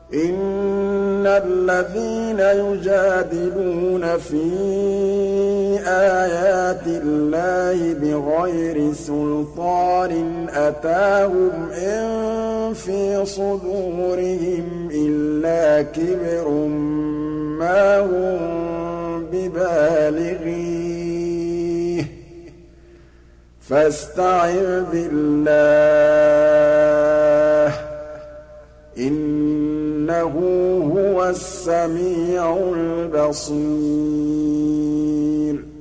إِنَّ الَّذِينَ يُجَادِلُونَ فِي آيَاتِ اللَّهِ بِغَيْرِ سُلْطَانٍ أَتَاهُمْ إِن فِي صُدُورِهِمْ إِلَّا كِبْرٌ مَّا هُم بِبَالِغِيهِ ۚ فَاسْتَعِذْ بِاللَّهِ ۖ إِنَّهُ هُوَ السَّمِيعُ الْبَصِيرُ